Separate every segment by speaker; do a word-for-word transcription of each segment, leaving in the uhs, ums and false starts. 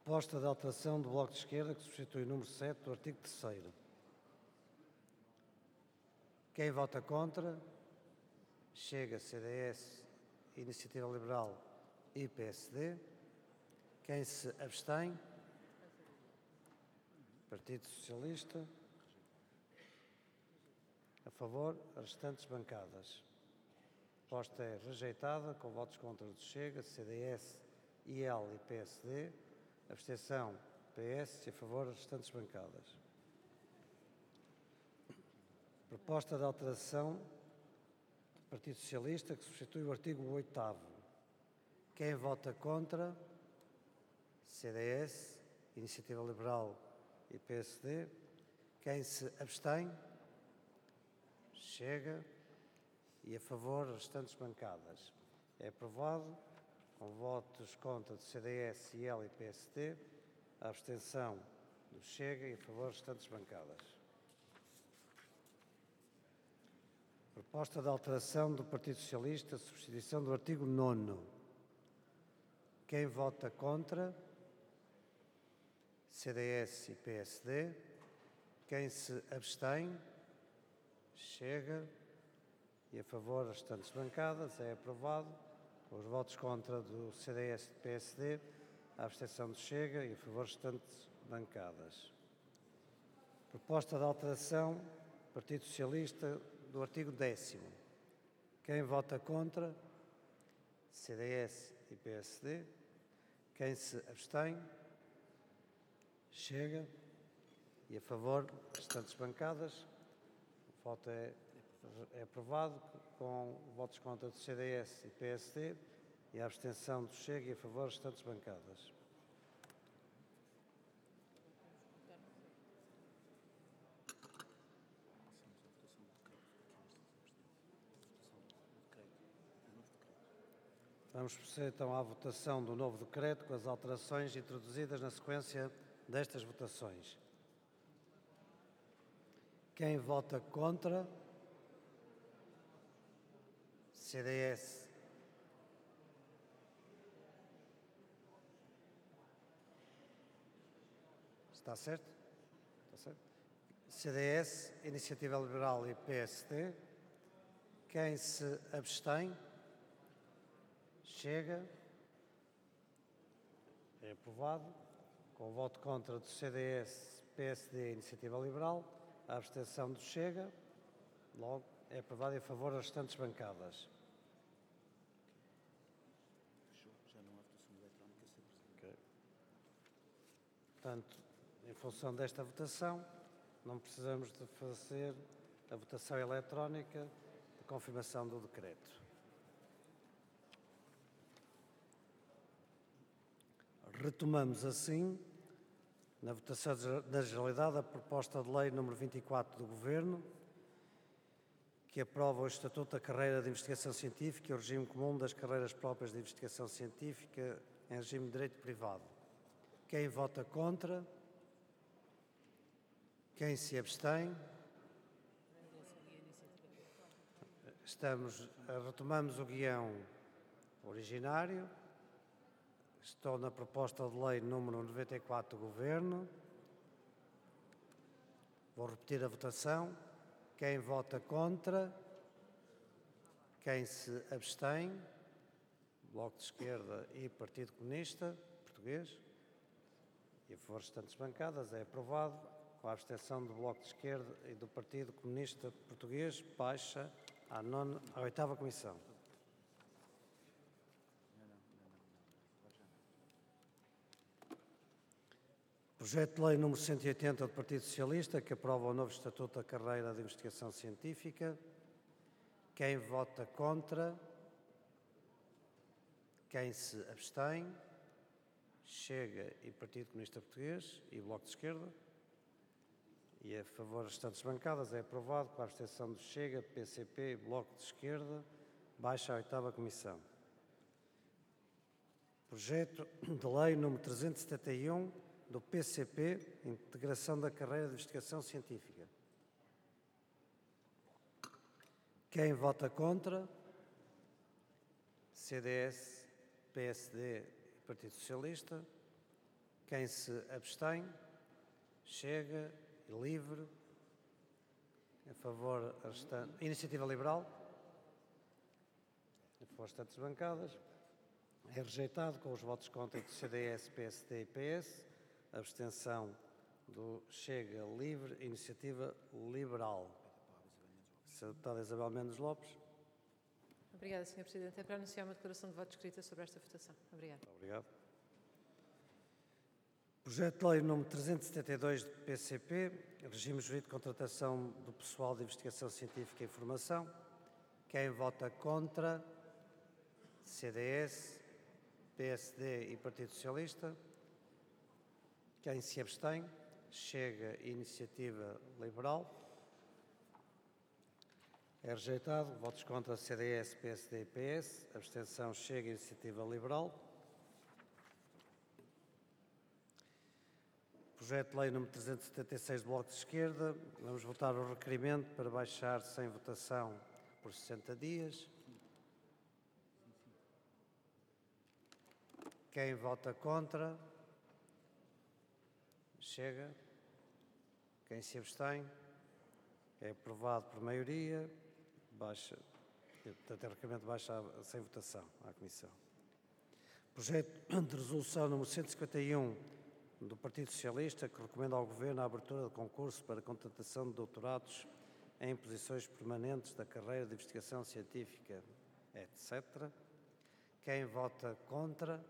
Speaker 1: Proposta de alteração do Bloco de Esquerda que substitui o número sete do artigo terceiro. Quem vota contra? Chega, C D S, Iniciativa Liberal e P S D. Quem se abstém? Partido Socialista. A favor, as restantes bancadas. A proposta é rejeitada, com votos contra do Chega, C D S, I L e P S D. Abstenção, P S e a favor, as restantes bancadas. Proposta de alteração do Partido Socialista que substitui o artigo oitavo. Quem vota contra? C D S, Iniciativa Liberal e P S D. Quem se abstém? Chega. E a favor, as restantes bancadas. É aprovado, com votos contra do C D S, I L e P S D, a abstenção do Chega e a favor, as restantes bancadas. Proposta de alteração do Partido Socialista, substituição do artigo nono. Quem vota contra? C D S e P S D. Quem se abstém? Chega. E a favor, as restantes bancadas. É aprovado. Com os votos contra do C D S e do P S D, a abstenção do Chega e a favor, as restantes bancadas. Proposta de alteração do Partido Socialista do artigo décimo. Quem vota contra? C D S e P S D. Quem se abstém? Chega. E a favor, as restantes bancadas. O voto é, é aprovado com votos contra do C D S e P S D e a abstenção do Chega e a favor, as restantes bancadas. Vamos proceder então à votação do novo decreto com as alterações introduzidas na sequência destas votações. Quem vota contra? C D S. Está certo? Está certo? C D S, Iniciativa Liberal e P S D. Quem se abstém? Chega. É aprovado. Com o voto contra do C D S, P S D e Iniciativa Liberal, a abstenção do Chega. Logo, é aprovado em favor das restantes bancadas.
Speaker 2: Já não há votação eletrónica, Senhor Presidente.
Speaker 1: Okay. Portanto, em função desta votação, não precisamos de fazer a votação eletrónica de confirmação do decreto. Retomamos assim, na votação da generalidade, a proposta de lei número vinte e quatro do Governo, que aprova o Estatuto da Carreira de Investigação Científica e o regime comum das carreiras próprias de investigação científica em regime de direito privado. Quem vota contra? Quem se abstém? Estamos, retomamos o guião originário. Estou na proposta de lei número noventa e quatro do Governo. Vou repetir a votação. Quem vota contra? Quem se abstém? Bloco de Esquerda e Partido Comunista Português. E a favor das restantes bancadas é aprovado, com a abstenção do Bloco de Esquerda e do Partido Comunista Português, baixa à, nona, à oitava comissão. Projeto de lei número cento e oitenta do Partido Socialista, que aprova o novo Estatuto da Carreira de Investigação Científica. Quem vota contra? Quem se abstém? Chega e Partido Comunista Português e Bloco de Esquerda. E a favor das restantes bancadas é aprovado com a abstenção do Chega, P C P e Bloco de Esquerda, baixa à oitava comissão. Projeto de lei número trezentos e setenta e um do P C P, integração da carreira de investigação científica. Quem vota contra? C D S, P S D e Partido Socialista. Quem se abstém? Chega. Livre. A favor, a restante. Iniciativa Liberal. A favor, restantes bancadas. É rejeitado com os votos contra do C D S, P S D e P S. A abstenção do Chega, Livre, Iniciativa Liberal. Senhora Deputada Isabel Mendes Lopes.
Speaker 3: Obrigada, senhor Presidente. É para anunciar uma declaração de voto escrita sobre esta votação. Obrigada.
Speaker 1: Obrigado. Projeto de Lei número trezentos e setenta e dois do P C P, Regime Jurídico de Contratação do Pessoal de Investigação Científica e Formação. Quem vota contra? C D S, P S D e Partido Socialista. Quem se abstém? Chega. Iniciativa Liberal. É rejeitado. Votos contra C D S, P S D e P S. Abstenção Chega. Iniciativa Liberal. Projeto de Lei número trezentos e setenta e seis do Bloco de Esquerda. Vamos votar o requerimento para baixar sem votação por sessenta dias. Quem vota contra? Chega. Quem se abstém? É aprovado por maioria. Baixa, portanto, é requerimento baixa sem votação à Comissão. Projeto de Resolução número cento e cinquenta e um do Partido Socialista, que recomenda ao Governo a abertura de concurso para contratação de doutorados em posições permanentes da carreira de investigação científica, etcétera. Quem vota contra?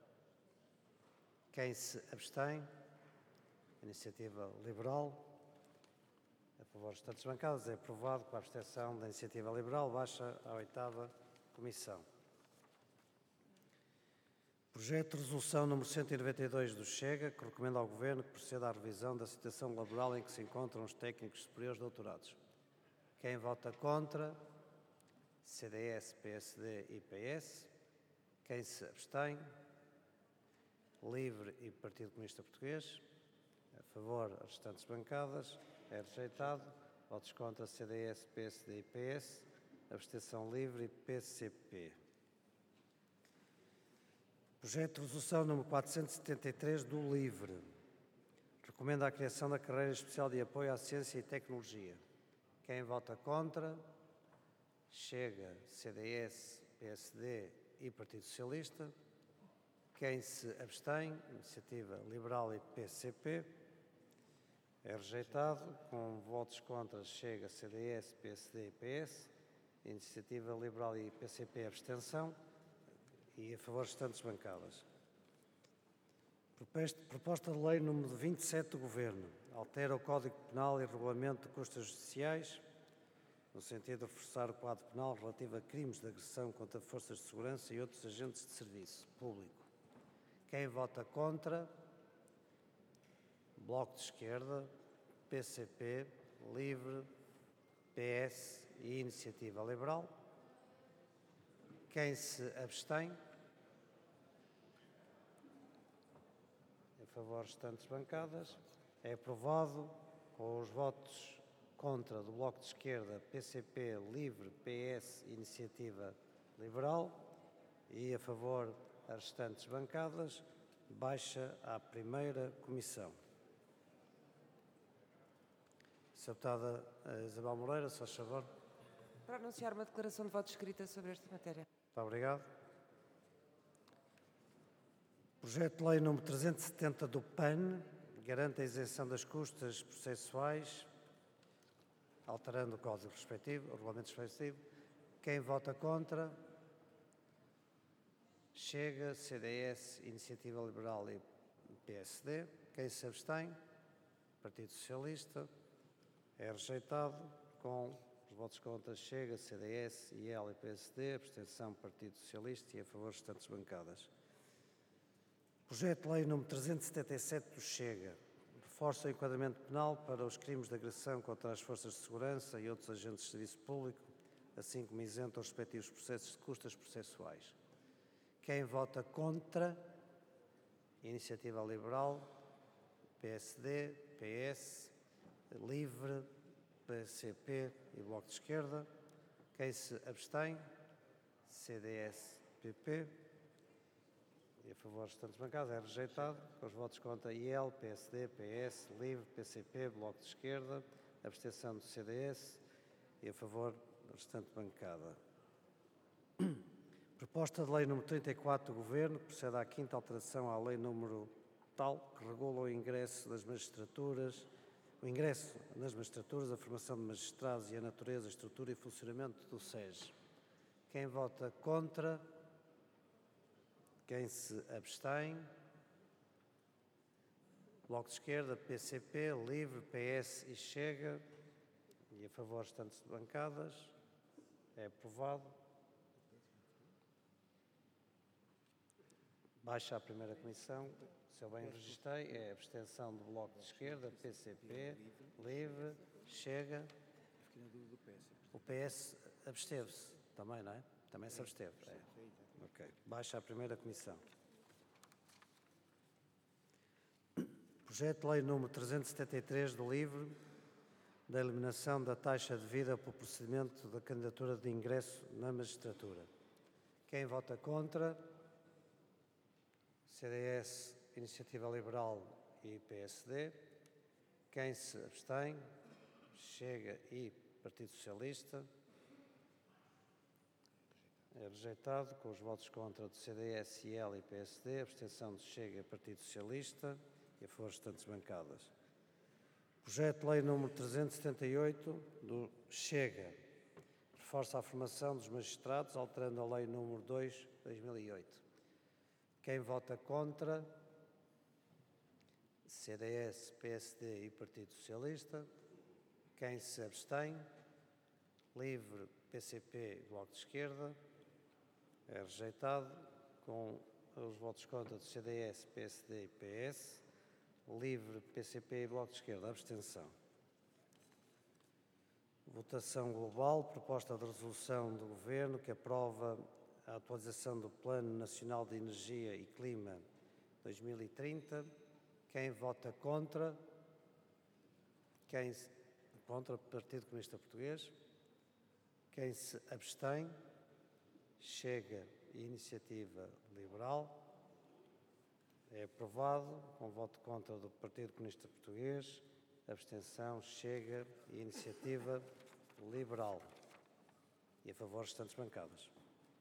Speaker 1: Quem se abstém? Iniciativa Liberal. A favor dos restantes bancadas é aprovado com a abstenção da Iniciativa Liberal. Baixa à oitava Comissão. Projeto de Resolução número cento e noventa e dois do Chega, que recomenda ao Governo que proceda à revisão da situação laboral em que se encontram os técnicos superiores doutorados. Quem vota contra? C D S, P S D e P S. Quem se abstém? Livre e Partido Comunista Português. A favor, as restantes bancadas. É rejeitado. Votos contra C D S, P S D e P S. Abstenção Livre e P C P. Projeto de Resolução número quatrocentos e setenta e três do LIVRE. Recomenda a criação da carreira especial de apoio à ciência e tecnologia. Quem vota contra? Chega, C D S, P S D e Partido Socialista. Quem se abstém? Iniciativa Liberal e P C P. É rejeitado com votos contra Chega, C D S, P S D e P S. Iniciativa Liberal e P C P abstenção. E a favor restantes bancadas. Proposta de Lei número vinte e sete do Governo. Altera o Código Penal e Regulamento de Custas Judiciais, no sentido de reforçar o quadro penal relativo a crimes de agressão contra forças de segurança e outros agentes de serviço público. Quem vota contra? Bloco de Esquerda, P C P, Livre, P S e Iniciativa Liberal. Quem se abstém? A favor restantes bancadas. É aprovado com os votos contra do Bloco de Esquerda, P C P, Livre, P S e Iniciativa Liberal. E a favor as restantes bancadas. Baixa à primeira Comissão. Senhora Deputada Isabel Moreira, se faz favor.
Speaker 4: Para anunciar uma declaração de voto escrita sobre esta matéria.
Speaker 1: Muito obrigado. Projeto de Lei número trezentos e setenta do P A N garante a isenção das custas processuais, alterando o Código respectivo, o Regulamento respectivo. Quem vota contra? Chega, C D S, Iniciativa Liberal e P S D. Quem se abstém? Partido Socialista. É rejeitado com os votos contra Chega, C D S, I L e P S D, abstenção Partido Socialista e a favor restantes bancadas. Projeto de Lei número trezentos e setenta e sete do Chega. Reforça o enquadramento penal para os crimes de agressão contra as forças de segurança e outros agentes de serviço público, assim como isenta os respectivos processos de custas processuais. Quem vota contra? Iniciativa Liberal, P S D, P S, Livre, P C P e Bloco de Esquerda. Quem se abstém? C D S, P P. e a favor das restantes bancadas. É rejeitado. Com os votos contra I L, P S D, P S, LIVRE, P C P, Bloco de Esquerda, abstenção do C D S e a favor da restante bancada. Proposta de lei número trinta e quatro do Governo, que procede à quinta alteração à lei número tal, que regula o ingresso das magistraturas, o ingresso nas magistraturas, a formação de magistrados e a natureza, estrutura e funcionamento do S E S. Quem vota contra? Quem se abstém? Bloco de Esquerda, P C P, LIVRE, P S e Chega. E a favor restantes bancadas. É aprovado. Baixa a primeira comissão. Se eu bem registrei, é a abstenção do Bloco de Esquerda, P C P, LIVRE, Chega.
Speaker 2: Fiquei na dúvida do P S.
Speaker 1: O P S absteve-se também, não é? Também se absteve. É. Ok. Baixa a primeira comissão. Projeto de lei número trezentos e setenta e três do LIVRE, da eliminação da taxa devida pelo procedimento da candidatura de ingresso na magistratura. Quem vota contra? C D S, Iniciativa Liberal e P S D. Quem se abstém? Chega e Partido Socialista. É rejeitado com os votos contra do C D S, I L e P S D, abstenção de Chega e Partido Socialista e a favor restantes bancadas. Projeto de lei número trezentos e setenta e oito do Chega, reforça a formação dos magistrados, alterando a lei número dois de dois mil e oito. Quem vota contra? C D S, P S D e Partido Socialista. Quem se abstém? LIVRE, P C P e Bloco de Esquerda. É rejeitado com os votos contra do C D S, P S D e P S. LIVRE, P C P e Bloco de Esquerda. Abstenção. Votação global. Proposta de resolução do Governo que aprova a atualização do Plano Nacional de Energia e Clima dois mil e trinta. Quem vota contra? Quem se... Contra o Partido Comunista Português. Quem se abstém? Chega e Iniciativa Liberal. É aprovado com voto contra do Partido Comunista Português, abstenção, Chega e Iniciativa Liberal. E a favor restantes bancadas.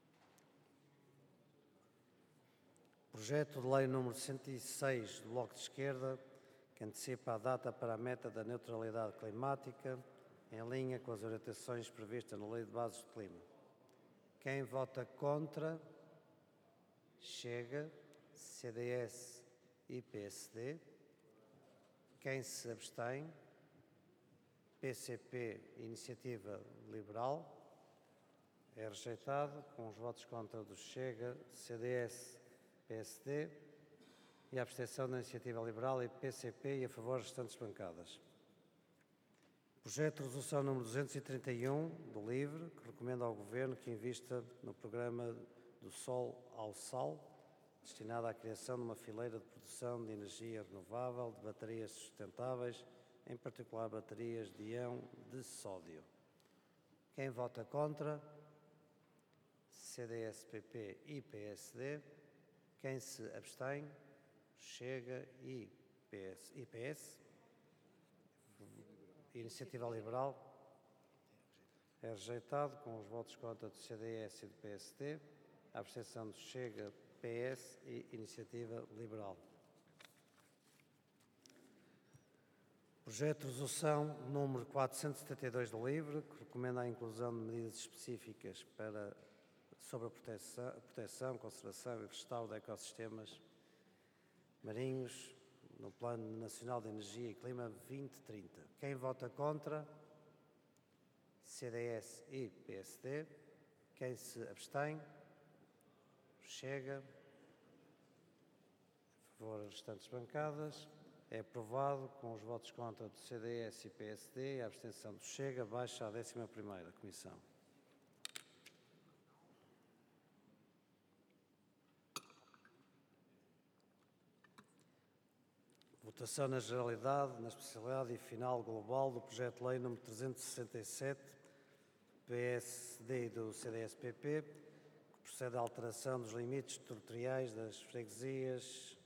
Speaker 1: Projeto de lei número cento e seis do Bloco de Esquerda, que antecipa a data para a meta da neutralidade climática, em linha com as orientações previstas na Lei de Bases do Clima. Quem vota contra? Chega, C D S e P S D. Quem se abstém? P C P, Iniciativa Liberal. É rejeitado com os votos contra do Chega, C D S, P S D e a abstenção da Iniciativa Liberal e P C P e a favor das restantes bancadas. Projeto de resolução número duzentos e trinta e um do LIVRE, que recomenda ao Governo que invista no programa do Sol ao Sal, destinado à criação de uma fileira de produção de energia renovável de baterias sustentáveis, em particular baterias de íon de sódio. Quem vota contra? C D S, P P e P S D. Quem se abstém? Chega e P S. E P S. Iniciativa Liberal. É rejeitado com os votos contra do C D S e do P S D. A abstenção do Chega, P S e Iniciativa Liberal. Projeto de resolução número quatrocentos e setenta e dois do LIVRE, que recomenda a inclusão de medidas específicas para, sobre a proteção, a proteção, conservação e restauro de ecossistemas marinhos no Plano Nacional de Energia e Clima vinte trinta. Quem vota contra? C D S e P S D. Quem se abstém? Chega. A favor das restantes bancadas. É aprovado com os votos contra do C D S e P S D e a abstenção do Chega. Baixa à décima primeira Comissão. Votação na generalidade, na especialidade e final global do projeto de lei número trezentos e sessenta e sete, P S D e do C D S P P, que procede à alteração dos limites territoriais das freguesias